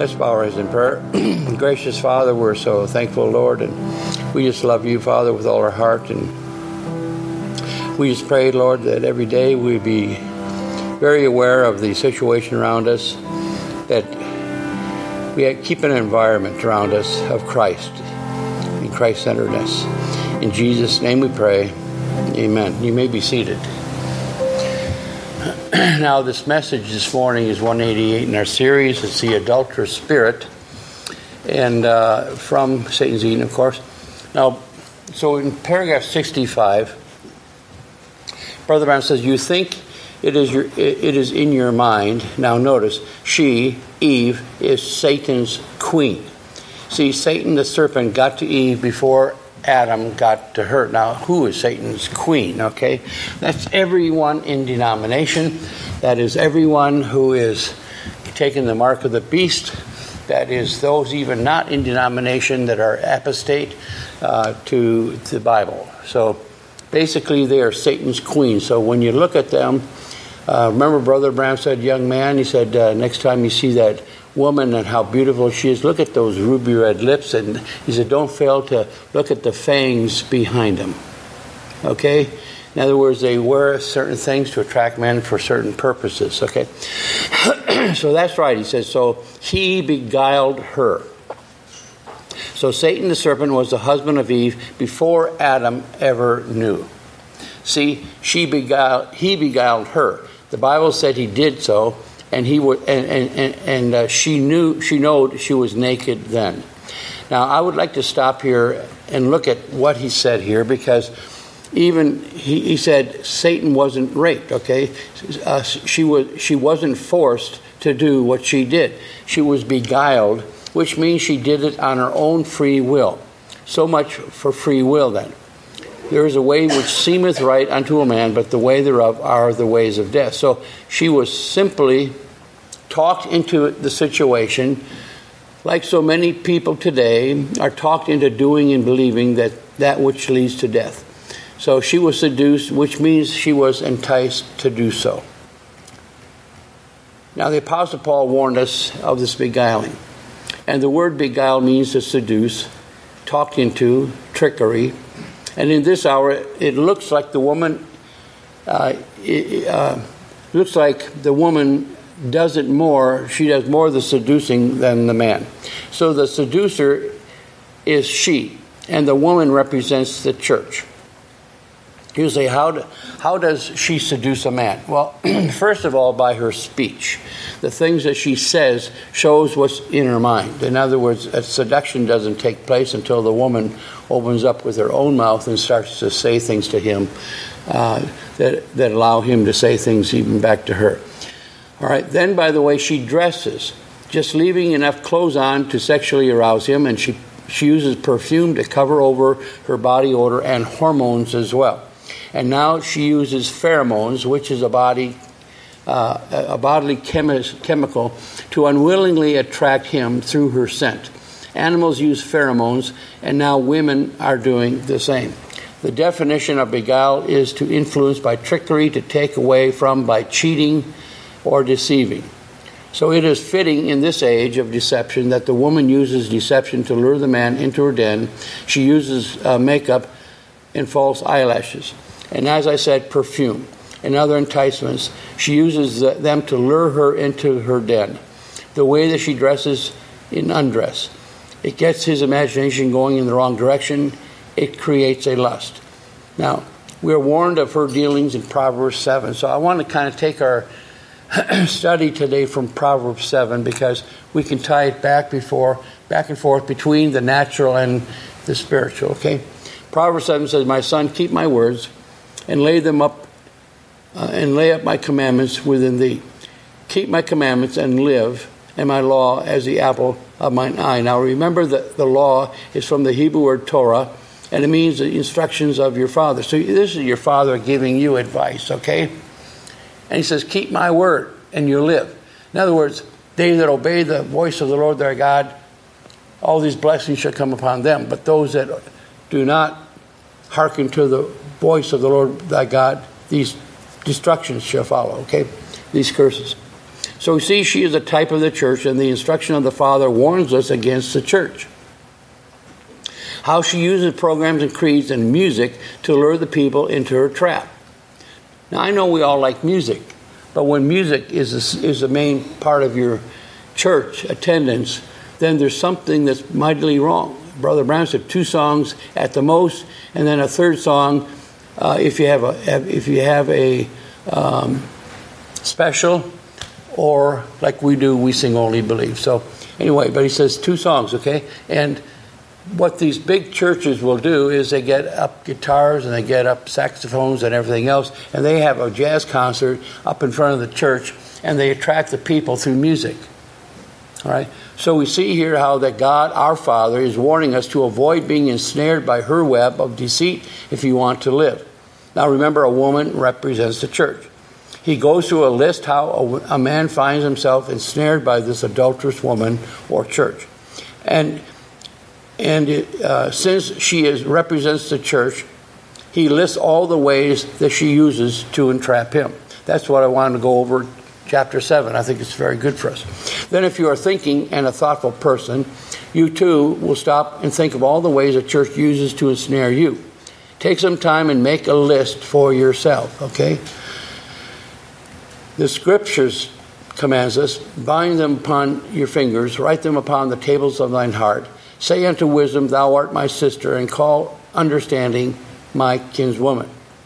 Let's bow our heads in prayer. Gracious Father, we're so thankful, Lord, and we just love you, Father, with all our heart. And we just pray, Lord, that every day we be very aware of the situation around us, that we keep an environment around us of Christ and Christ-centeredness. In Jesus' name we pray. Amen. You may be seated. Now, this message this morning is 188 in our series. It's the adulterous spirit, and from Satan's Eden, of course. Now, so in paragraph 65, Brother Branham says, "You think it is in your mind." Now, notice, she, Eve, is Satan's queen. See, Satan the serpent got to Eve before Adam got to her. Now, who is Satan's queen? Okay, that's everyone in denomination. That is everyone who is taking the mark of the beast. That is those even not in denomination that are apostate to the Bible. So basically, they are Satan's queen. So when you look at them, remember Brother Branham said, young man, he said, next time you see that woman and how beautiful she is, look at those ruby red lips, and he said, don't fail to look at the fangs behind them. Okay? In other words, they wear certain things to attract men for certain purposes. Okay? So that's right. He says, so he beguiled her. So Satan the serpent was the husband of Eve before Adam ever knew. See, he beguiled her. The Bible said he did so. And she knew she was naked then. Now, I would like to stop here and look at what he said here, because even he said Satan wasn't raped. Okay, she wasn't forced to do what she did. She was beguiled, which means she did it on her own free will. So much for free will then. There is a way which seemeth right unto a man, but the way thereof are the ways of death. So she was simply talked into the situation, like so many people today are talked into doing and believing that which leads to death. So she was seduced, which means she was enticed to do so. Now the Apostle Paul warned us of this beguiling. And the word beguile means to seduce, talked into, trickery. And in this hour, it looks like the woman does it more. She does more of the seducing than the man. So the seducer is she, and the woman represents the church. You say, how does she seduce a man? Well, first of all, by her speech. The things that she says shows what's in her mind. In other words, a seduction doesn't take place until the woman opens up with her own mouth and starts to say things to him that allow him to say things even back to her. All right. Then, by the way she dresses, just leaving enough clothes on to sexually arouse him, and she uses perfume to cover over her body odor and hormones as well. And now she uses pheromones, which is a bodily chemical, to unwillingly attract him through her scent. Animals use pheromones, and now women are doing the same. The definition of beguile is to influence by trickery, to take away from by cheating or deceiving. So it is fitting in this age of deception that the woman uses deception to lure the man into her den. She uses makeup and false eyelashes. And as I said, perfume and other enticements. She uses them to lure her into her den. The way that she dresses in undress, it gets his imagination going in the wrong direction. It creates a lust. Now, we are warned of her dealings in Proverbs 7. So I want to kind of take our study today from Proverbs 7, because we can tie it back and forth between the natural and the spiritual. Okay, Proverbs 7 says, "My son, keep my words and lay them up, and lay up my commandments within thee. Keep my commandments and live, and my law as the apple of mine eye." Now remember that the law is from the Hebrew word Torah, and it means the instructions of your father. So this is your father giving you advice, okay? And he says, keep my word and you live. In other words, they that obey the voice of the Lord their God, all these blessings shall come upon them. But those that do not hearken to the voice of the Lord thy God, these destructions shall follow, okay? These curses. So we see she is a type of the church, and the instruction of the Father warns us against the church. How she uses programs and creeds and music to lure the people into her trap. Now, I know we all like music, but when music is the main part of your church attendance, then there's something that's mightily wrong. Brother Branham said 2 songs at the most, and then a third song if you have a special, or like we do, we sing Only Believe. So anyway, but he says 2 songs, okay? And what these big churches will do is they get up guitars and they get up saxophones and everything else, and they have a jazz concert up in front of the church, and they attract the people through music. All right? So we see here how that God, our Father, is warning us to avoid being ensnared by her web of deceit if you want to live. Now remember, a woman represents the church. He goes through a list how a man finds himself ensnared by this adulterous woman or church. And since she represents the church, he lists all the ways that she uses to entrap him. That's what I wanted to go over chapter 7. I think it's very good for us. Then if you are thinking and a thoughtful person, you too will stop and think of all the ways the church uses to ensnare you. Take some time and make a list for yourself, okay? The scriptures commands us, bind them upon your fingers, write them upon the tables of thine heart. Say unto wisdom, thou art my sister, and call understanding my kinswoman.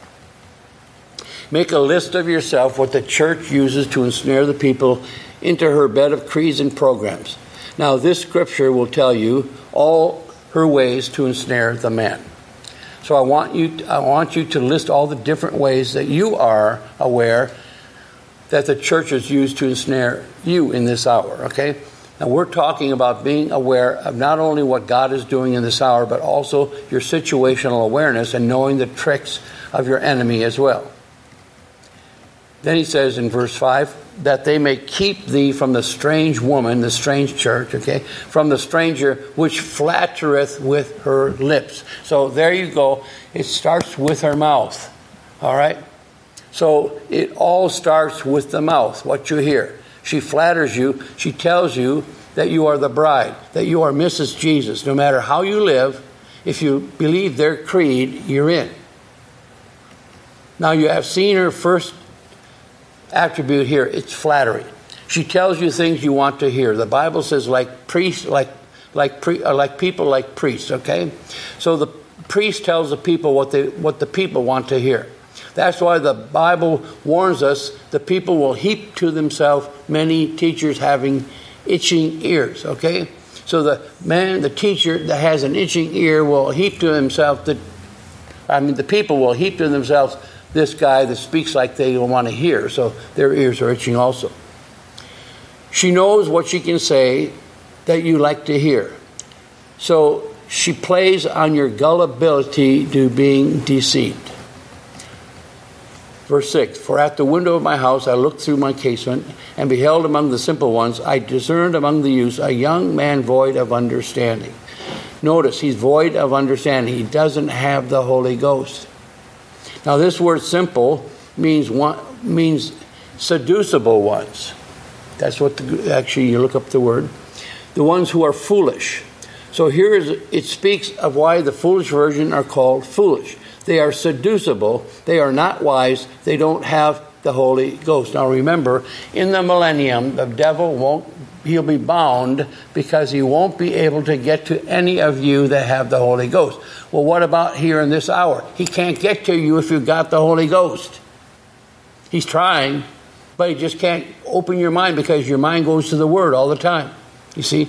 Make a list of yourself what the church uses to ensnare the people into her bed of creeds and programs. Now this scripture will tell you all her ways to ensnare the man. So I want you to list all the different ways that you are aware that the church is used to ensnare you in this hour, okay? And we're talking about being aware of not only what God is doing in this hour, but also your situational awareness and knowing the tricks of your enemy as well. Then he says in verse 5, that they may keep thee from the strange woman, the strange church, okay, from the stranger which flattereth with her lips. So there you go. It starts with her mouth, all right? So it all starts with the mouth, what you hear. She flatters you. She tells you that you are the bride, that you are Mrs. Jesus. No matter how you live, if you believe their creed, you're in. Now you have seen her first attribute here. It's flattery. She tells you things you want to hear. The Bible says like priests, like people like priests, okay? So the priest tells the people what the people want to hear. That's why the Bible warns us the people will heap to themselves many teachers having itching ears, okay? So the teacher that has an itching ear will heap to himself the people will heap to themselves this guy that speaks like they don't want to hear, so their ears are itching also. She knows what she can say that you like to hear. So she plays on your gullibility to being deceived. Verse 6, for at the window of my house I looked through my casement, and beheld among the simple ones, I discerned among the youths a young man void of understanding. Notice, he's void of understanding. He doesn't have the Holy Ghost. Now this word simple means seducible ones. That's what actually you look up the word. The ones who are foolish. So here it speaks of why the foolish virgin are called foolish. They are seducible. They are not wise. They don't have the Holy Ghost. Now remember, in the millennium, the devil he'll be bound because he won't be able to get to any of you that have the Holy Ghost. Well, what about here in this hour? He can't get to you if you've got the Holy Ghost. He's trying, but he just can't open your mind because your mind goes to the Word all the time. You see?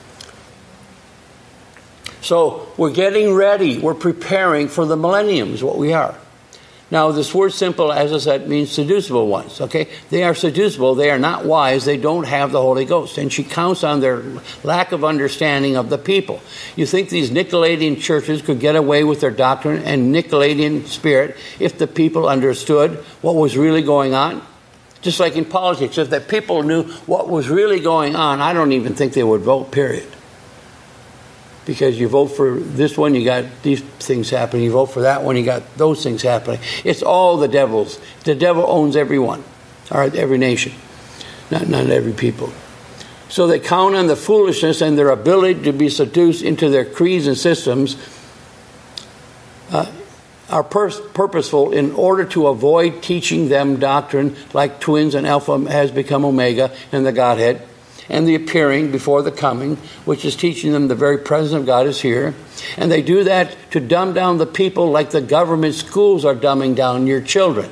So we're getting ready. We're preparing for the millennium is what we are. Now this word simple, as I said, means seducible ones. Okay? They are seducible. They are not wise. They don't have the Holy Ghost. And she counts on their lack of understanding of the people. You think these Nicolaitan churches could get away with their doctrine and Nicolaitan spirit if the people understood what was really going on? Just like in politics, if the people knew what was really going on, I don't even think they would vote, period. Because you vote for this one, you got these things happening. You vote for that one, you got those things happening. It's all the devil's. The devil owns everyone, all right, every nation. Not every people. So they count on the foolishness and their ability to be seduced into their creeds and systems are purposeful in order to avoid teaching them doctrine like twins and Alpha has become Omega in the Godhead, and the appearing before the coming, which is teaching them the very presence of God is here. And they do that to dumb down the people like the government schools are dumbing down your children.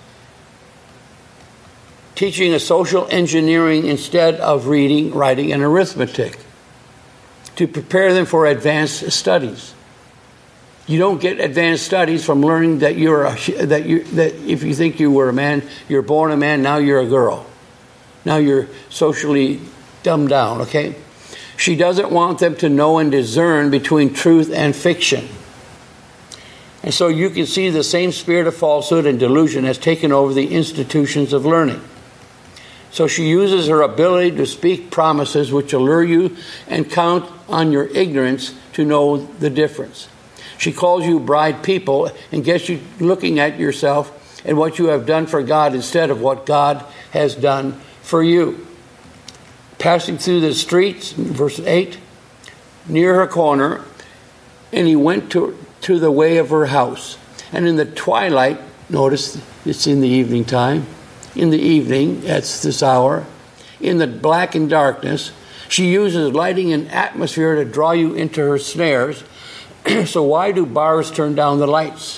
Teaching a social engineering instead of reading, writing, and arithmetic to prepare them for advanced studies. You don't get advanced studies from learning that that if you think you were a man, you're born a man, now you're a girl. Now you're socially dumbed down, okay? She doesn't want them to know and discern between truth and fiction. And so you can see the same spirit of falsehood and delusion has taken over the institutions of learning. So she uses her ability to speak promises which allure you and count on your ignorance to know the difference. She calls you bride people and gets you looking at yourself and what you have done for God instead of what God has done for you. Passing through the streets, verse 8, near her corner, and he went to the way of her house. And in the twilight, notice it's in the evening time, in the evening, that's this hour, in the black and darkness, she uses lighting and atmosphere to draw you into her snares. So why do bars turn down the lights?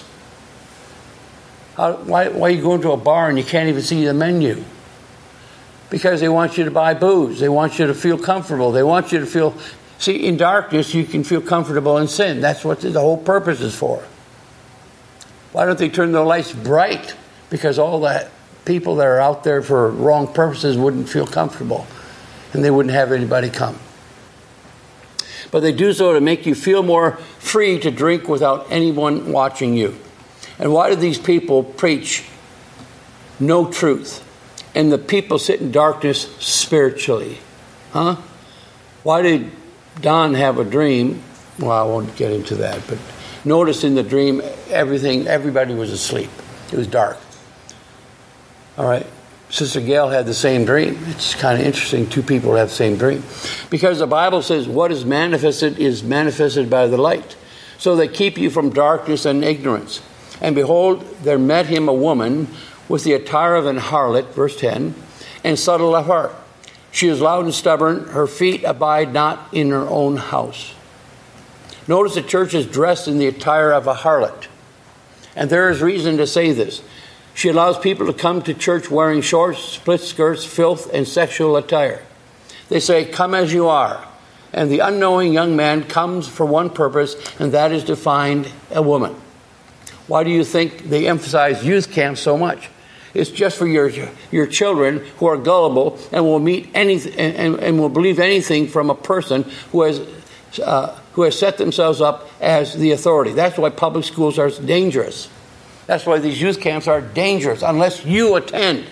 Why are you going to a bar and you can't even see the menu? Because they want you to buy booze. They want you to feel comfortable. They want you to feel... See, in darkness, you can feel comfortable in sin. That's what the whole purpose is for. Why don't they turn the lights bright? Because all that people that are out there for wrong purposes wouldn't feel comfortable. And they wouldn't have anybody come. But they do so to make you feel more free to drink without anyone watching you. And why do these people preach no truth? And the people sit in darkness spiritually. Huh? Why did Don have a dream? Well, I won't get into that. But notice in the dream, everybody was asleep. It was dark. All right. Sister Gail had the same dream. It's kind of interesting. Two people have the same dream. Because the Bible says what is manifested by the light. So they keep you from darkness and ignorance. And behold, there met him a woman with the attire of an harlot, verse 10, and subtle of heart. She is loud and stubborn. Her feet abide not in her own house. Notice the church is dressed in the attire of a harlot. And there is reason to say this. She allows people to come to church wearing shorts, split skirts, filth, and sexual attire. They say, come as you are. And the unknowing young man comes for one purpose, and that is to find a woman. Why do you think they emphasize youth camp so much? It's just for your children who are gullible and will meet anything and will believe anything from a person who has set themselves up as the authority. That's why public schools are dangerous. That's why these youth camps are dangerous unless you attend.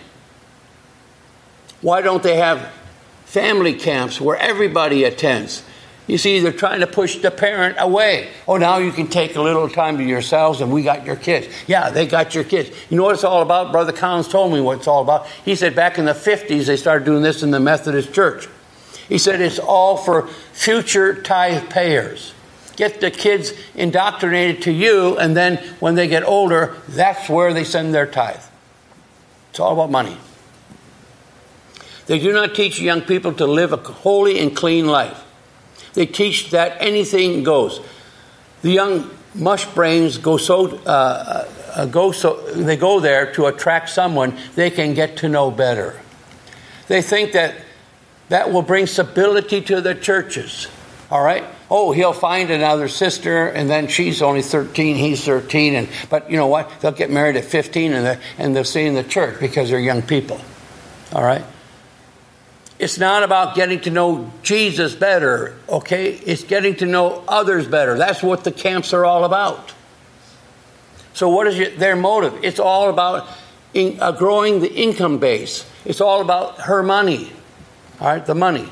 Why don't they have family camps where everybody attends? You see, they're trying to push the parent away. Oh, now you can take a little time to yourselves and we got your kids. Yeah, they got your kids. You know what it's all about? Brother Collins told me what it's all about. He said back in the 50s they started doing this in the Methodist Church. He said it's all for future tithe payers. Get the kids indoctrinated to you, and then when they get older, that's where they send their tithe. It's all about money. They do not teach young people to live a holy and clean life. They teach that anything goes. The young mush brains go there to attract someone they can get to know better. They think that will bring stability to their churches. All right? Oh, he'll find another sister, and then she's only 13, he's 13. But you know what? They'll get married at 15, and they'll stay in the church because they're young people. All right? It's not about getting to know Jesus better, okay? It's getting to know others better. That's what the camps are all about. So what is their motive? It's all about growing the income base. It's all about her money. All right, the money.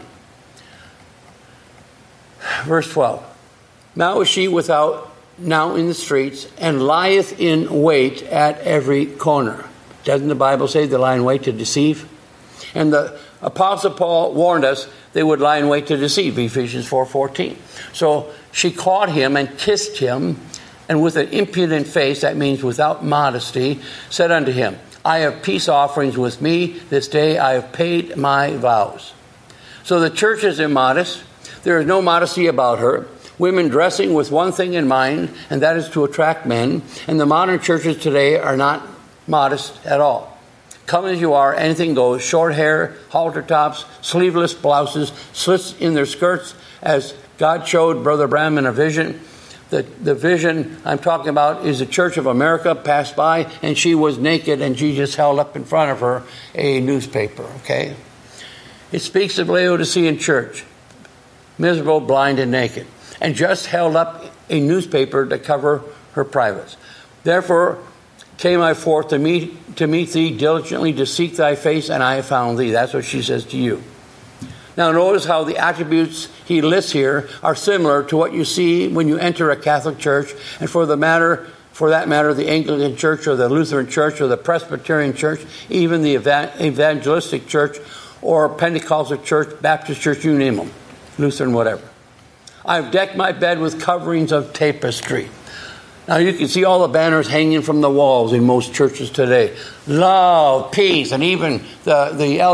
Verse 12. Now is she without, now in the streets, and lieth in wait at every corner. Doesn't the Bible say they lie in wait to deceive? And the Apostle Paul warned us they would lie in wait to deceive, Ephesians 4:14. So she caught him and kissed him, and with an impudent face, that means without modesty, said unto him, I have peace offerings with me. This day I have paid my vows. So the church is immodest. There is no modesty about her. Women dressing with one thing in mind, and that is to attract men. And the modern churches today are not modest at all. Come as you are, anything goes. Short hair, halter tops, sleeveless blouses, slits in their skirts, as God showed Brother Branham in a vision. The vision I'm talking about is the Church of America passed by, and she was naked, and she just held up in front of her a newspaper, okay? It speaks of Laodicean church, miserable, blind, and naked, and just held up a newspaper to cover her privates. Therefore came I forth to meet thee, diligently to seek thy face, and I have found thee. That's what she says to you. Now notice how the attributes he lists here are similar to what you see when you enter a Catholic church, and for that matter, the Anglican church or the Lutheran church or the Presbyterian church, even the evangelistic church or Pentecostal church, Baptist church, you name them, Lutheran, whatever. I've decked my bed with coverings of tapestry. Now you can see all the banners hanging from the walls in most churches today. Love, peace, and even the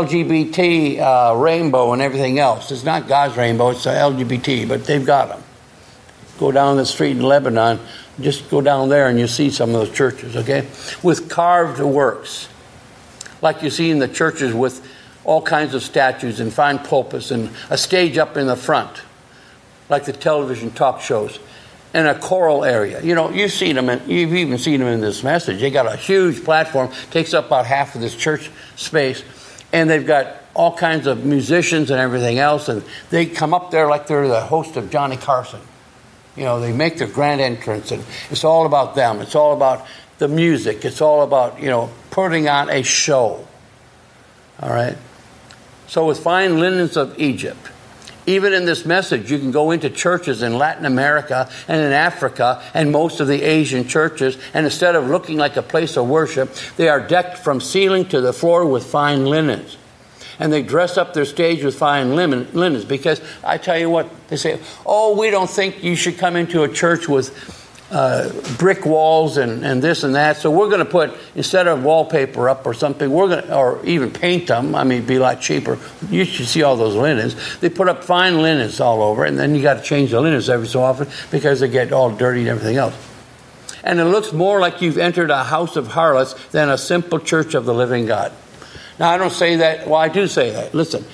LGBT rainbow and everything else. It's not God's rainbow, it's the LGBT, but they've got them. Go down the street in Lebanon, just go down there and you see some of those churches, okay? With carved works, like you see in the churches with all kinds of statues and fine pulpits and a stage up in the front, like the television talk shows. And a choral area. You know, you've even seen them in this message. They got a huge platform, takes up about half of this church space, and they've got all kinds of musicians and everything else, and they come up there like they're the host of Johnny Carson. You know, they make their grand entrance, and it's all about them. It's all about the music. It's all about, you know, putting on a show. All right? So with fine linens of Egypt, even in this message, you can go into churches in Latin America and in Africa and most of the Asian churches, and instead of looking like a place of worship, they are decked from ceiling to the floor with fine linens. And they dress up their stage with fine linens because, I tell you what, they say, oh, we don't think you should come into a church with brick walls and this and that. So we're going to put, instead of wallpaper up or something, or even paint them. I mean, it'd be a lot cheaper. You should see all those linens. They put up fine linens all over, and then you got to change the linens every so often because they get all dirty and everything else. And it looks more like you've entered a house of harlots than a simple church of the living God. Now, I don't say that. Well, I do say that. Listen.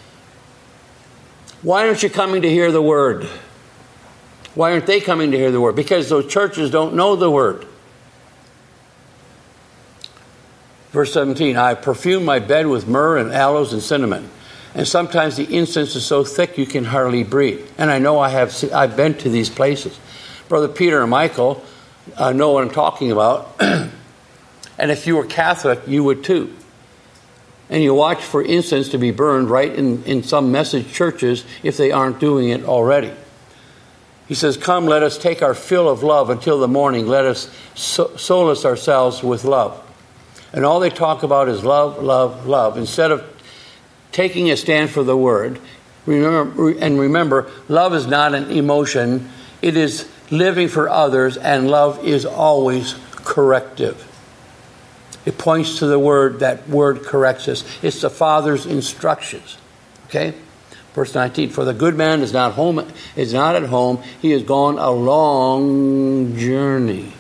Why aren't you coming to hear the word? Why aren't they coming to hear the word? Because those churches don't know the word. Verse 17, I perfume my bed with myrrh and aloes and cinnamon. And sometimes the incense is so thick you can hardly breathe. And I know I've been to these places. Brother Peter and Michael know what I'm talking about. And if you were Catholic, you would too. And you watch for incense to be burned right in some message churches if they aren't doing it already. He says, come, let us take our fill of love until the morning. Let us solace ourselves with love. And all they talk about is love, love, love. Instead of taking a stand for the word, remember, love is not an emotion. It is living for others, and love is always corrective. It points to the word. That word corrects us. It's the Father's instructions. Okay? Verse 19, for the good man is not at home. He has gone a long journey.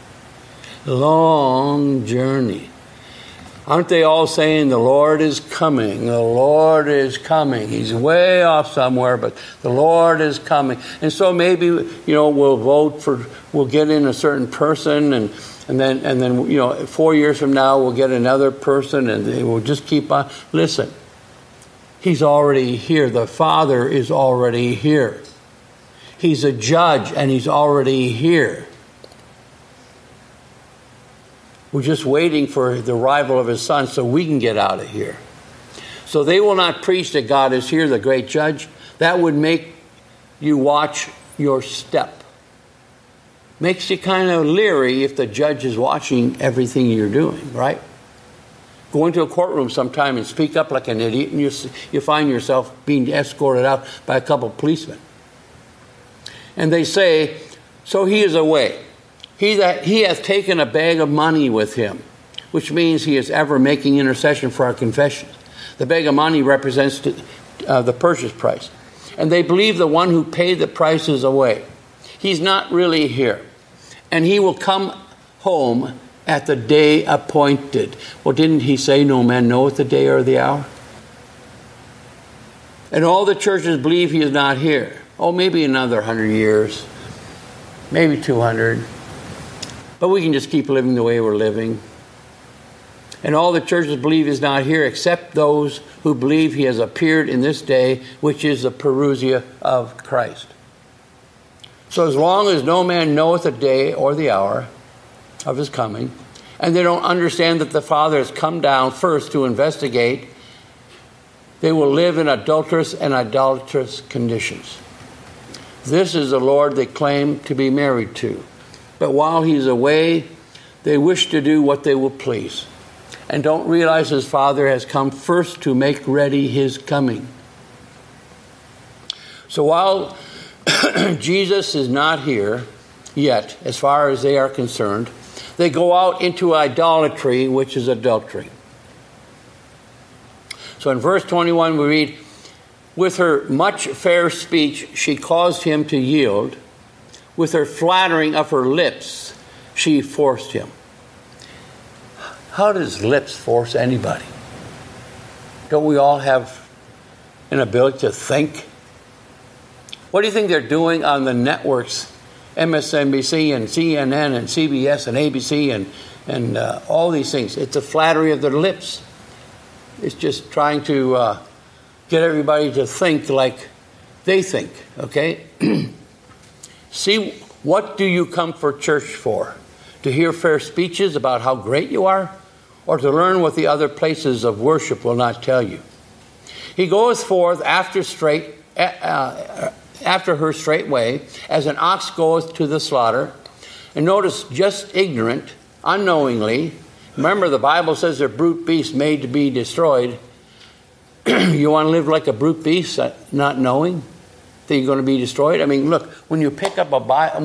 Long journey. Aren't they all saying the Lord is coming? The Lord is coming. He's way off somewhere, but the Lord is coming. And so maybe, we'll get in a certain person and then 4 years from now we'll get another person, and they will just keep on. Listen. He's already here. The Father is already here. He's a judge, and he's already here. We're just waiting for the arrival of his Son so we can get out of here. So they will not preach that God is here, the great judge. That would make you watch your step. Makes you kind of leery if the judge is watching everything you're doing, right? Go into a courtroom sometime and speak up like an idiot, and you find yourself being escorted out by a couple of policemen. And they say, so he is away. He hath taken a bag of money with him, which means he is ever making intercession for our confessions. The bag of money represents the purchase price. And they believe the one who paid the price is away. He's not really here. And he will come home at the day appointed. Well, didn't he say no man knoweth the day or the hour? And all the churches believe he is not here. Oh, maybe another 100 years. Maybe 200. But we can just keep living the way we're living. And all the churches believe he is not here, except those who believe he has appeared in this day, which is the parousia of Christ. So as long as no man knoweth the day or the hour of his coming, and they don't understand that the Father has come down first to investigate, they will live in adulterous and idolatrous conditions. This is the Lord they claim to be married to. But while he's away, they wish to do what they will please, and don't realize his Father has come first to make ready his coming. So while Jesus is not here yet, as far as they are concerned, they go out into idolatry, which is adultery. So in verse 21 we read, with her much fair speech she caused him to yield. With her flattering of her lips she forced him. How does lips force anybody? Don't we all have an ability to think? What do you think they're doing on the networks, MSNBC and CNN and CBS and ABC and all these things? It's a flattery of their lips. It's just trying to get everybody to think like they think, okay? See, what do you come for church for? To hear fair speeches about how great you are? Or to learn what the other places of worship will not tell you? He goeth forth after her straight way, as an ox goeth to the slaughter. And notice, just ignorant, unknowingly. Remember, the Bible says they're brute beasts made to be destroyed. You want to live like a brute beast, not knowing that you're going to be destroyed? I mean, look, when you pick up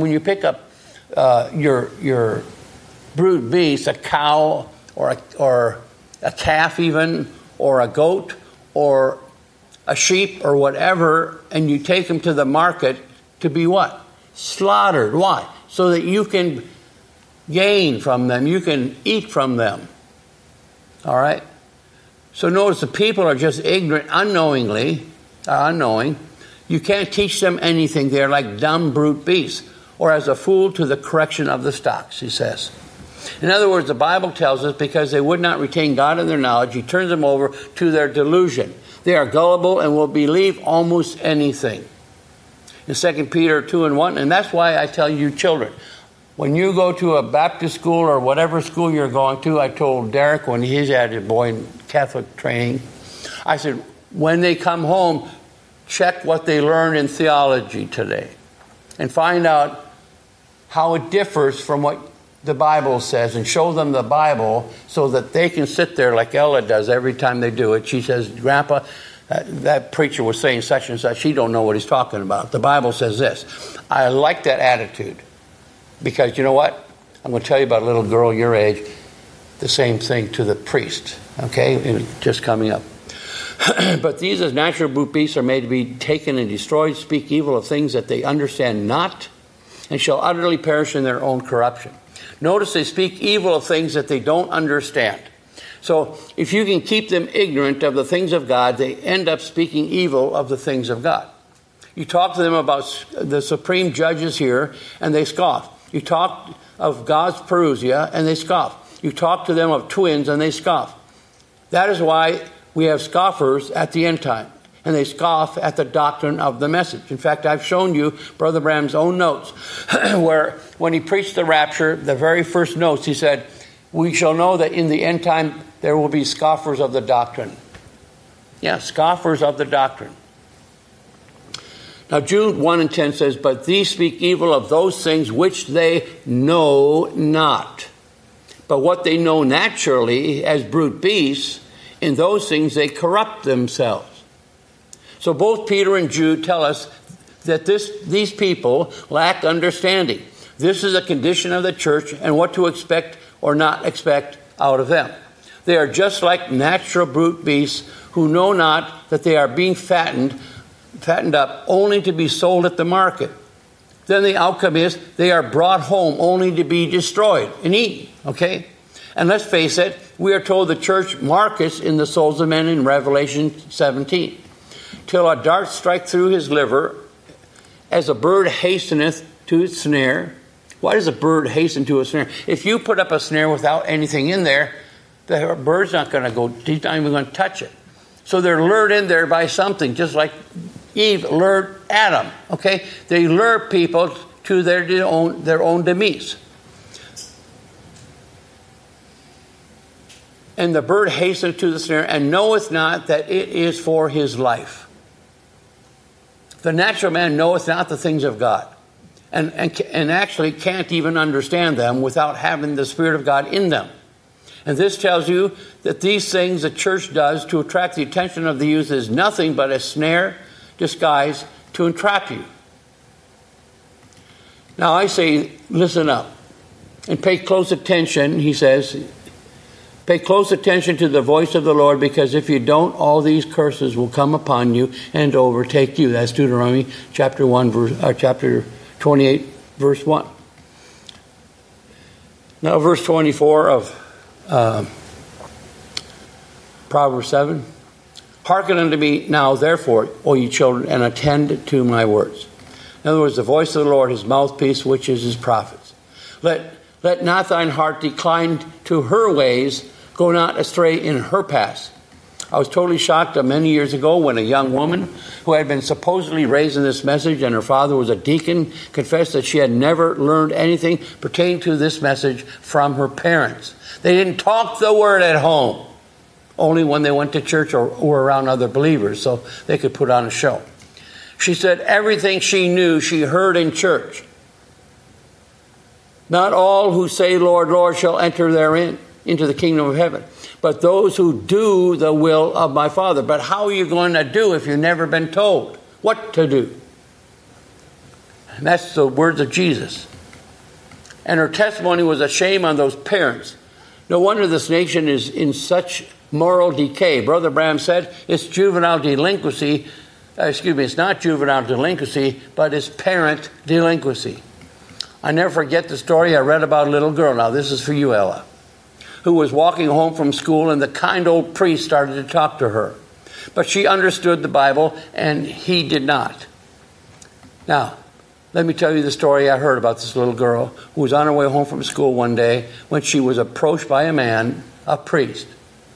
your brute beast, a cow or a calf even, or a goat, or a sheep or whatever, and you take them to the market to be what? Slaughtered. Why? So that you can gain from them. You can eat from them. All right? So notice the people are just ignorant, unknowing. You can't teach them anything. They're like dumb brute beasts. Or as a fool to the correction of the stocks, he says. In other words, the Bible tells us because they would not retain God in their knowledge, he turns them over to their delusion. They are gullible and will believe almost anything. In 2 Peter 2:1, and that's why I tell you children, when you go to a Baptist school or whatever school you're going to, I told Derek when he's had his boy in Catholic training, I said, when they come home, check what they learned in theology today and find out how it differs from what the Bible says, and show them the Bible so that they can sit there like Ella does every time they do it. She says, Grandpa, that preacher was saying such and such. He don't know what he's talking about. The Bible says this. I like that attitude because you know what? I'm going to tell you about a little girl your age, the same thing to the priest, okay? And just coming up. But these as natural brute beasts are made to be taken and destroyed, speak evil of things that they understand not, and shall utterly perish in their own corruption. Notice they speak evil of things that they don't understand. So if you can keep them ignorant of the things of God, they end up speaking evil of the things of God. You talk to them about the supreme judges here, and they scoff. You talk of God's parousia, and they scoff. You talk to them of twins, and they scoff. That is why we have scoffers at the end time, and they scoff at the doctrine of the message. In fact, I've shown you Brother Branham's own notes, where when he preached the rapture, the very first notes, he said, we shall know that in the end time there will be scoffers of the doctrine. Yeah, scoffers of the doctrine. Now Jude 1:10 says, but these speak evil of those things which they know not, But what they know naturally as brute beasts, in those things they corrupt themselves. So both Peter and Jude tell us that these people lack understanding. This is a condition of the church and what to expect or not expect out of them. They are just like natural brute beasts who know not that they are being fattened up only to be sold at the market. Then the outcome is they are brought home only to be destroyed and eaten. Okay? And let's face it, we are told the church markets in the souls of men in Revelation 17. Till a dart strike through his liver, as a bird hasteneth to its snare. Why does a bird hasten to a snare? If you put up a snare without anything in there, the bird's not going to go, he's not even going to touch it. So they're lured in there by something, just like Eve lured Adam. Okay? They lure people to their own demise. And the bird hasteneth to the snare, and knoweth not that it is for his life. The natural man knoweth not the things of God, and actually can't even understand them without having the Spirit of God in them. And this tells you that these things the church does to attract the attention of the youth is nothing but a snare disguised to entrap you. Now I say, listen up and pay close attention, he says. Pay close attention to the voice of the Lord, because if you don't, all these curses will come upon you and overtake you. That's Deuteronomy chapter 28, verse 1. Now verse 24 of Proverbs 7. Hearken unto me now, therefore, O ye children, and attend to my words. In other words, the voice of the Lord, his mouthpiece, which is his prophets. Let not thine heart decline to her ways, go not astray in her paths. I was totally shocked many years ago when a young woman who had been supposedly raised in this message and her father was a deacon confessed that she had never learned anything pertaining to this message from her parents. They didn't talk the word at home, only when they went to church or were around other believers so they could put on a show. She said everything she knew she heard in church. Not all who say, Lord, Lord, shall enter therein, into the kingdom of heaven, but those who do the will of my Father. But how are you going to do if you've never been told what to do? And that's the words of Jesus. And her testimony was a shame on those parents. No wonder this nation is in such moral decay. Brother Branham said it's juvenile delinquency. It's not juvenile delinquency, but it's parent delinquency. I never forget the story I read about a little girl. Now, this is for you, Ella, who was walking home from school, and the kind old priest started to talk to her. But she understood the Bible, and he did not. Now, let me tell you the story I heard about this little girl who was on her way home from school one day when she was approached by a man, a priest.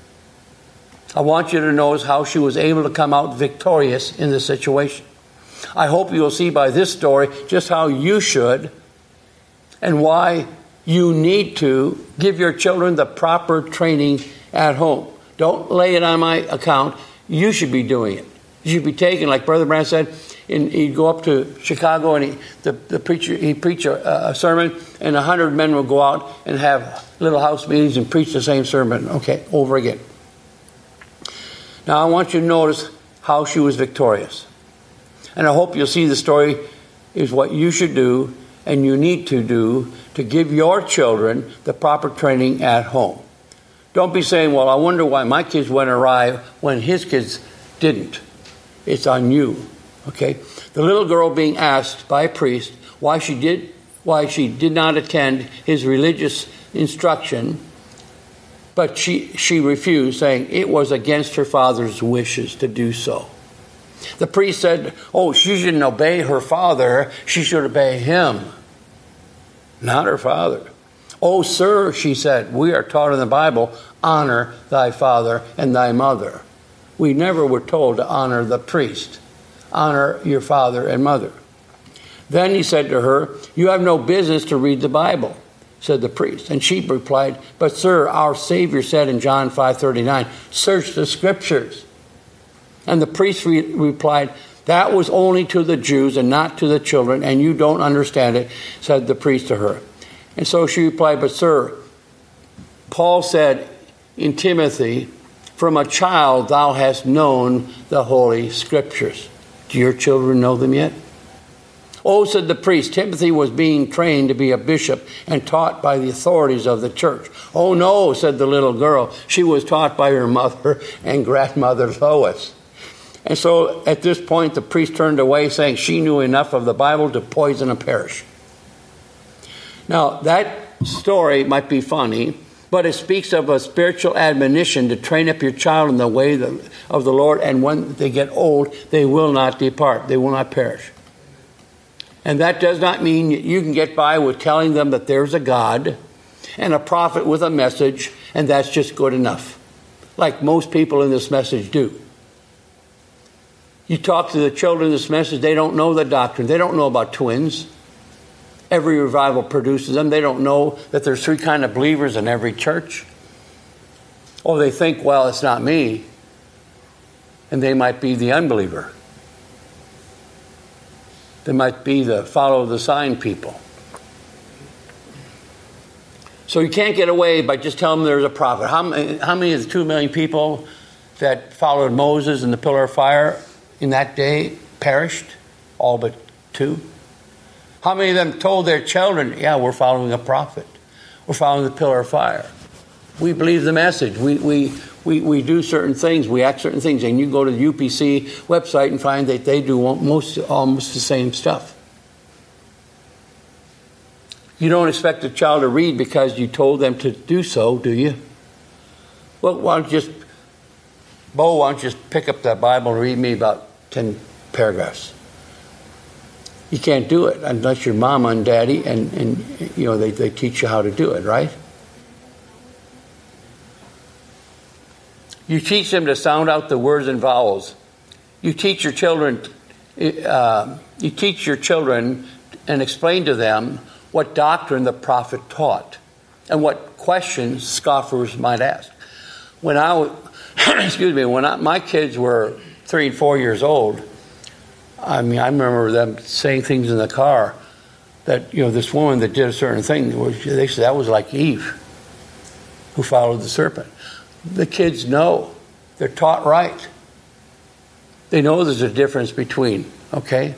I want you to notice how she was able to come out victorious in this situation. I hope you'll see by this story just how you should and why you need to give your children the proper training at home. Don't lay it on my account. You should be doing it. You should be taking, like Brother Branham said, he'd go up to Chicago and he'd preach a sermon, and 100 men would go out and have little house meetings and preach the same sermon, over again. Now I want you to notice how she was victorious. And I hope you'll see the story is what you should do and you need to do to give your children the proper training at home. Don't be saying, well, I wonder why my kids went awry when his kids didn't. It's on you. Okay? The little girl being asked by a priest why she did not attend his religious instruction, but she refused, saying it was against her father's wishes to do so. The priest said, she shouldn't obey her father, she should obey him, not her father. Oh, sir, she said, we are taught in the Bible, honor thy father and thy mother. We never were told to honor the priest. Honor your father and mother. Then he said to her, you have no business to read the Bible, said the priest. And she replied, but sir, our Savior said in John 5:39, search the scriptures. And the priest replied, that was only to the Jews and not to the children, and you don't understand it, said the priest to her. And so she replied, but sir, Paul said in Timothy, from a child thou hast known the Holy Scriptures. Do your children know them yet? Oh, said the priest, Timothy was being trained to be a bishop and taught by the authorities of the church. Oh, no, said the little girl. She was taught by her mother and grandmother Lois. And so at this point, the priest turned away, saying she knew enough of the Bible to poison a parish. Now, that story might be funny, but it speaks of a spiritual admonition to train up your child in the way of the Lord, and when they get old, they will not depart. They will not perish. And that does not mean you can get by with telling them that there's a God and a prophet with a message, and that's just good enough, like most people in this message do. You talk to the children in this message, they don't know the doctrine. They don't know about twins. Every revival produces them. They don't know that there's three kinds of believers in every church. Or they think, well, it's not me. And they might be the unbeliever. They might be the follow the sign people. So you can't get away by just telling them there's a prophet. How many of the 2 million people that followed Moses in the pillar of fire in that day perished? All but 2. How many of them told their children, yeah, we're following a prophet. We're following the pillar of fire. We believe the message. We do certain things. We act certain things. And you go to the UPC website and find that they do almost the same stuff. You don't expect a child to read because you told them to do so, do you? Well, why don't you just pick up that Bible and read me about 10 paragraphs? You can't do it unless your mama and daddy and you know they teach you how to do it, right? You teach them to sound out the words and vowels. You teach your children. And explain to them what doctrine the prophet taught and what questions scoffers might ask. When my kids were 3 and 4 years old, I remember them saying things in the car that, this woman that did a certain thing, they said that was like Eve who followed the serpent. The kids know. They're taught right. They know there's a difference between, okay?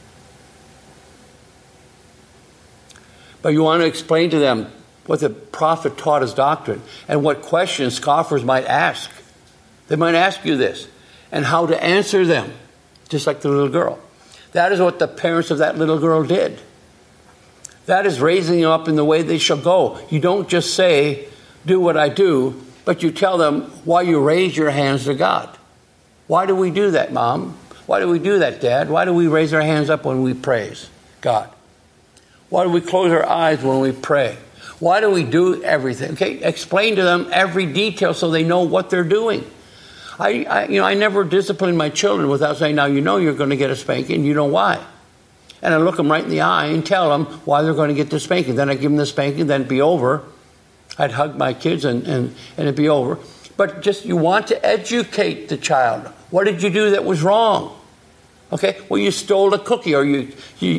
But you want to explain to them what the prophet taught as doctrine and what questions scoffers might ask. They might ask you this and how to answer them, just like the little girl. That is what the parents of that little girl did. That is raising them up in the way they shall go. You don't just say, do what I do, but you tell them why you raise your hands to God. Why do we do that, Mom? Why do we do that, Dad? Why do we raise our hands up when we praise God? Why do we close our eyes when we pray? Why do we do everything? Okay, explain to them every detail so they know what they're doing. I never discipline my children without saying, now you're going to get a spanking, you know why. And I look them right in the eye and tell them why they're going to get the spanking. Then I give them the spanking, then it'd be over. I'd hug my kids and it'd be over. But just you want to educate the child. What did you do that was wrong? Okay, well, you stole a cookie or you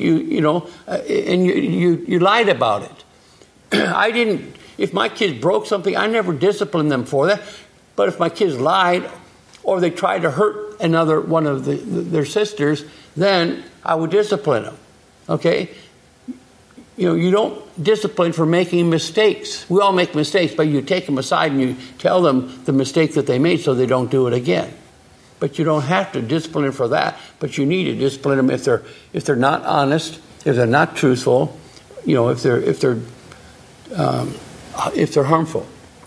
lied about it. If my kids broke something, I never disciplined them for that. But if my kids lied or they tried to hurt another one of their sisters, then I would discipline them. Okay? You don't discipline for making mistakes. We all make mistakes, but you take them aside and you tell them the mistake that they made so they don't do it again. But you don't have to discipline them for that. But you need to discipline them if they're not honest, if they're not truthful, if they're harmful.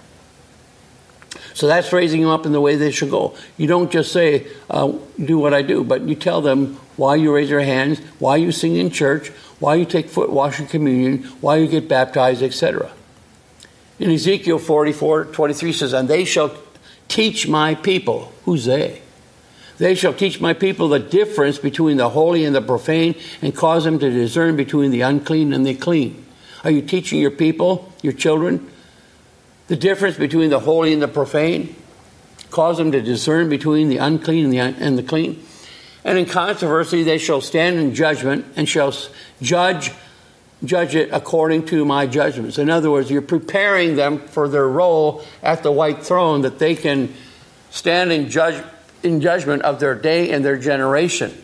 So that's raising them up in the way they should go. You don't just say, do what I do, but you tell them why you raise your hands, why you sing in church, why you take foot washing communion, why you get baptized, etc. In Ezekiel 44:23 says, and they shall teach my people. Who's they? They shall teach my people the difference between the holy and the profane and cause them to discern between the unclean and the clean. Are you teaching your people, your children, the difference between the holy and the profane? Cause them to discern between the unclean and the clean. And in controversy they shall stand in judgment and shall judge judge it according to my judgments. In other words, you're preparing them for their role at the white throne, that they can stand in judgment of their day and their generation.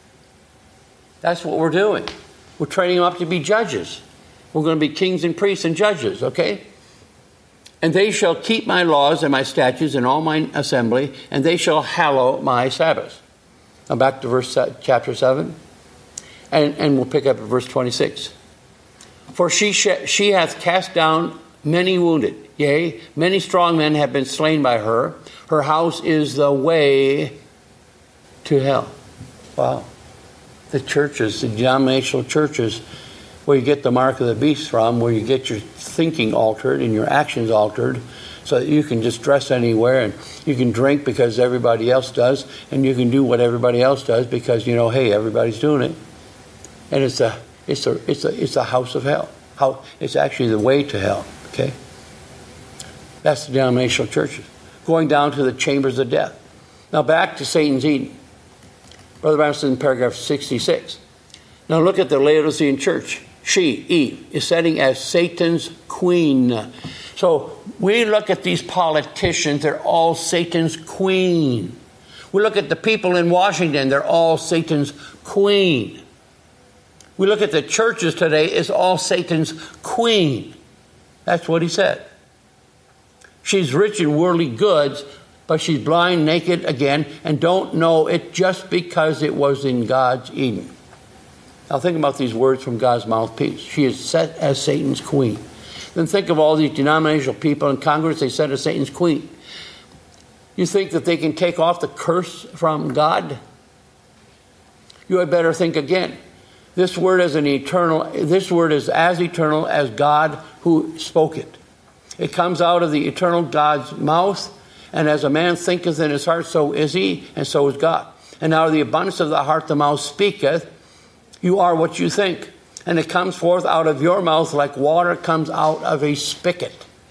That's what we're doing. We're training them up to be judges. We're going to be kings and priests and judges, okay? And they shall keep my laws and my statutes in all my assembly, and they shall hallow my Sabbaths. Now back to chapter 7, and we'll pick up at verse 26. For she hath cast down many wounded, yea, many strong men have been slain by her. Her house is the way to hell. Wow. The churches, the denominational churches, where you get the mark of the beast from, where you get your thinking altered and your actions altered, so that you can just dress anywhere and you can drink because everybody else does, and you can do what everybody else does because, hey, everybody's doing it. And it's a house of hell. It's actually the way to hell. Okay, that's the denominational churches, going down to the chambers of death. Now back to Satan's Eden. Brother Branham says in paragraph 66. Now look at the Laodicean church. She, Eve, is setting as Satan's queen. So we look at these politicians, they're all Satan's queen. We look at the people in Washington, they're all Satan's queen. We look at the churches today, it's all Satan's queen. That's what he said. She's rich in worldly goods, but she's blind, naked again, and don't know it just because it was in God's Eden. Now think about these words from God's mouthpiece. She is set as Satan's queen. Then think of all these denominational people in Congress, they set as Satan's queen. You think that they can take off the curse from God? You had better think again. This word is as eternal as God who spoke it. It comes out of the eternal God's mouth, and as a man thinketh in his heart, so is he, and so is God. And out of the abundance of the heart the mouth speaketh. You are what you think, and it comes forth out of your mouth like water comes out of a spigot.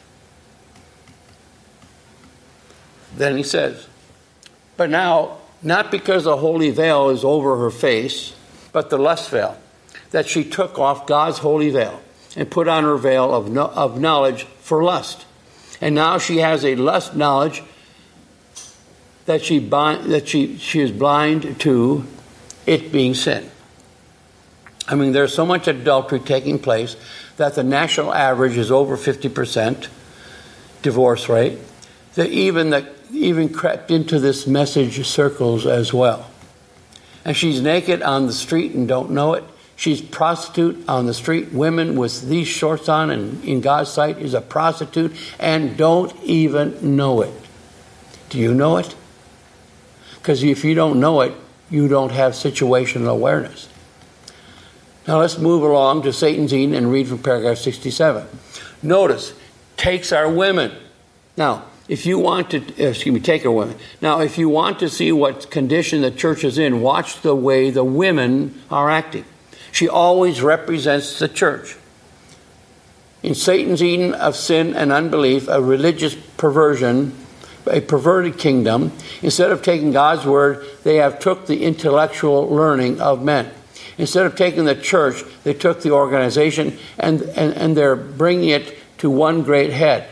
Then he says, but now, not because the holy veil is over her face, but the lust veil, that she took off God's holy veil and put on her veil of knowledge for lust. And now she has a lust knowledge that she is blind to, it being sin. I mean, there's so much adultery taking place that the national average is over 50% divorce rate. That even crept into this message circles as well. And she's naked on the street and don't know it. She's prostitute on the street. Women with these shorts on and in God's sight is a prostitute and don't even know it. Do you know it? Because if you don't know it, you don't have situational awareness. Now let's move along to Satan's Eden and read from paragraph 67. Notice, takes our women. Now, if you want to, take our women. Now, if you want to see what condition the church is in, watch the way the women are acting. She always represents the church. In Satan's Eden of sin and unbelief, a religious perversion, a perverted kingdom, instead of taking God's word, they have took the intellectual learning of men. Instead of taking the church, they took the organization and they're bringing it to one great head.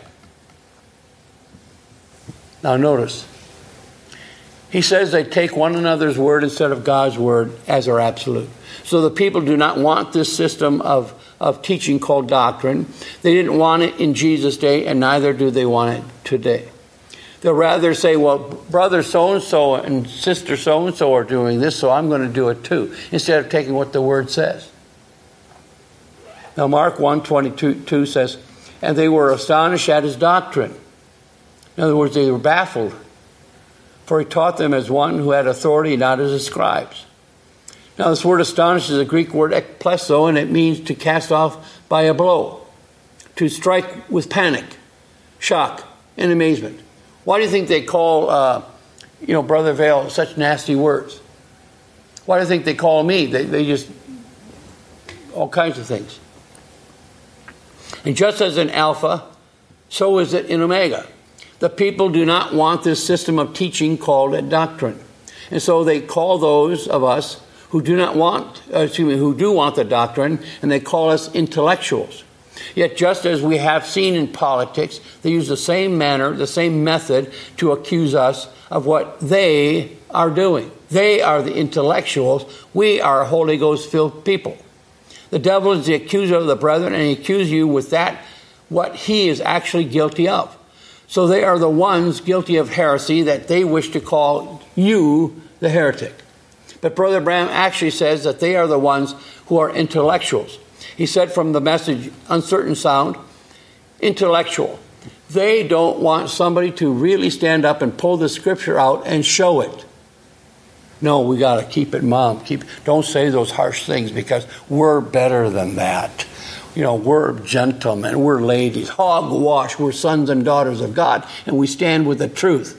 Now notice, he says they take one another's word instead of God's word as their absolute. So the people do not want this system of teaching called doctrine. They didn't want it in Jesus' day, and neither do they want it today. They'll rather say, well, brother so-and-so and sister so-and-so are doing this, so I'm going to do it too, instead of taking what the word says. Now Mark 1:22 says, and they were astonished at his doctrine. In other words, they were baffled, for he taught them as one who had authority, not as the scribes. Now this word astonish is a Greek word ekpleso, and it means to cast off by a blow, to strike with panic, shock, and amazement. Why do you think they call, Brother Vale such nasty words? Why do you think they call me? They just, all kinds of things. And just as in Alpha, so is it in Omega. The people do not want this system of teaching called a doctrine. And so they call those of us who do want the doctrine, and they call us intellectuals. Yet just as we have seen in politics, they use the same manner, the same method to accuse us of what they are doing. They are the intellectuals. We are Holy Ghost-filled people. The devil is the accuser of the brethren, and he accuses you with that, what he is actually guilty of. So they are the ones guilty of heresy that they wish to call you the heretic. But Brother Branham actually says that they are the ones who are intellectuals. He said from the message, Uncertain Sound, intellectual. They don't want somebody to really stand up and pull the scripture out and show it. No, we got to keep it mum. Don't say those harsh things because we're better than that. We're gentlemen, we're ladies, hogwash, we're sons and daughters of God, and we stand with the truth.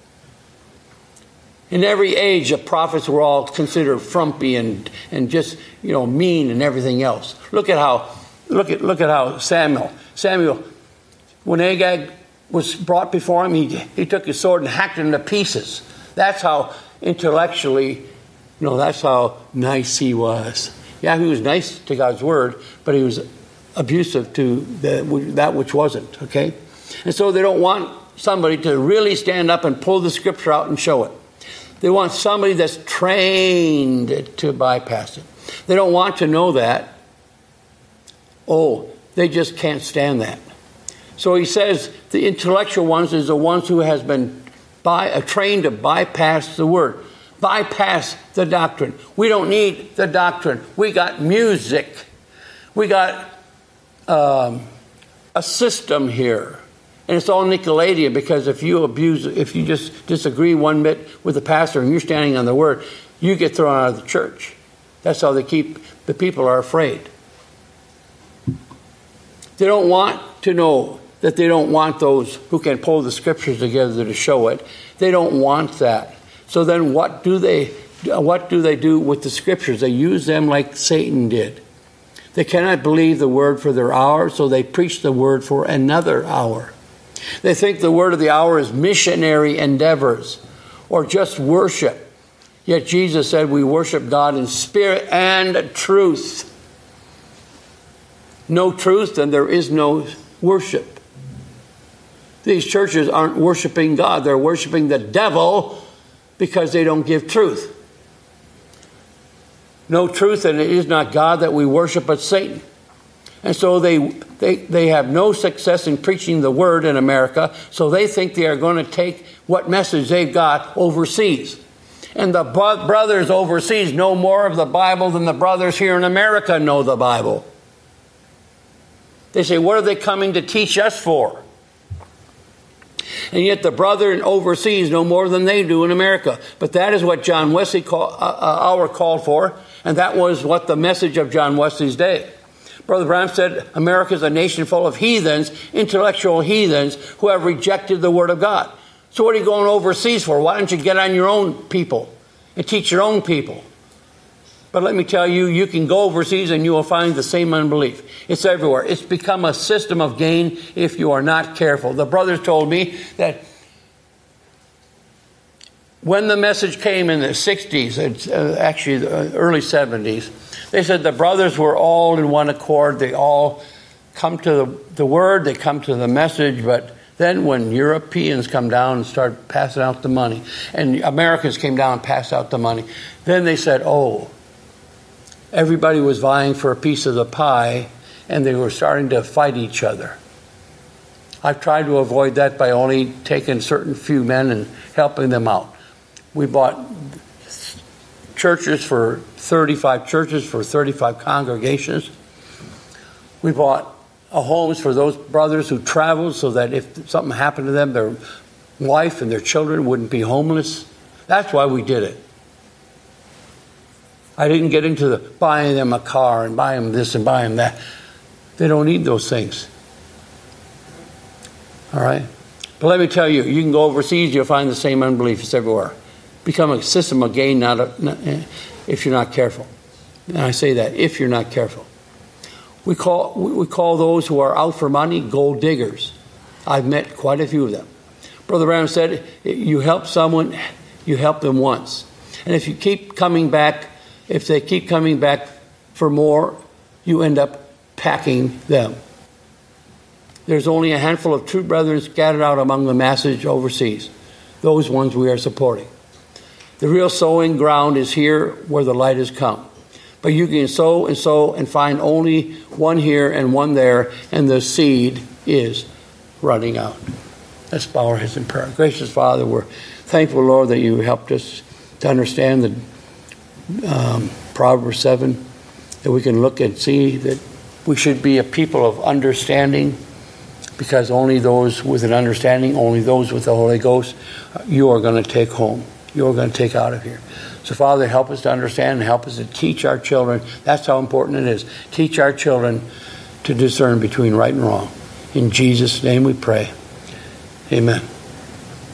In every age, the prophets were all considered frumpy and just mean and everything else. Look at how Samuel, when Agag was brought before him, he took his sword and hacked it into pieces. That's how intellectually, that's how nice he was. Yeah, he was nice to God's word, but he was abusive to that which wasn't. Okay, and so they don't want somebody to really stand up and pull the scripture out and show it. They want somebody that's trained to bypass it. They don't want to know that. Oh, they just can't stand that. So he says the intellectual ones is the ones who has been trained to bypass the word, bypass the doctrine. We don't need the doctrine. We got music. We got a system here. And it's all Nicolaitan, because if you just disagree one bit with the pastor and you're standing on the word, you get thrown out of the church. That's how the people are afraid. They don't want to know that they don't want those who can pull the scriptures together to show it. They don't want that. So then what do they do with the scriptures? They use them like Satan did. They cannot believe the word for their hour, so they preach the word for another hour. They think the word of the hour is missionary endeavors or just worship. Yet Jesus said we worship God in spirit and truth. No truth, then there is no worship. These churches aren't worshiping God. They're worshiping the devil because they don't give truth. No truth, and it is not God that we worship, but Satan. And so they have no success in preaching the word in America, so they think they are going to take what message they've got overseas. And the brothers overseas know more of the Bible than the brothers here in America know the Bible. They say, what are they coming to teach us for? And yet the brethren overseas know more than they do in America. But that is what John Wesley called for, and that was what the message of John Wesley's day. Brother Branham said, America is a nation full of heathens, intellectual heathens, who have rejected the word of God. So what are you going overseas for? Why don't you get on your own people and teach your own people? But let me tell you, you can go overseas and you will find the same unbelief. It's everywhere. It's become a system of gain if you are not careful. The brothers told me that when the message came in the 60s, actually the early 70s, they said the brothers were all in one accord. They all come to the word, they come to the message, but then when Europeans come down and start passing out the money, and Americans came down and passed out the money, then they said, oh, everybody was vying for a piece of the pie, and they were starting to fight each other. I've tried to avoid that by only taking certain few men and helping them out. We bought churches for 35 congregations. We bought homes for those brothers who traveled so that if something happened to them, their wife and their children wouldn't be homeless. That's why we did it. I didn't get into the buying them a car and buy them this and buy them that. They don't need those things. All right? But let me tell you, you can go overseas, you'll find the same unbelief. It's everywhere. Become a system of gain if you're not careful. And I say that, if you're not careful. We call those who are out for money gold diggers. I've met quite a few of them. Brother Branham said, you help someone, you help them once. And if you keep coming back if they keep coming back for more, you end up packing them. There's only a handful of true brethren scattered out among the masses overseas. Those ones we are supporting. The real sowing ground is here where the light has come. But you can sow and find only one here and one there, and the seed is running out. Let's bow our heads in prayer. Gracious Father, we're thankful, Lord, that you helped us to understand the Proverbs 7, that we can look and see that we should be a people of understanding, because only those with an understanding, only those with the Holy Ghost, you are going to take home. You are going to take out of here. So, Father, help us to understand and help us to teach our children. That's how important it is. Teach our children to discern between right and wrong. In Jesus' name we pray. Amen.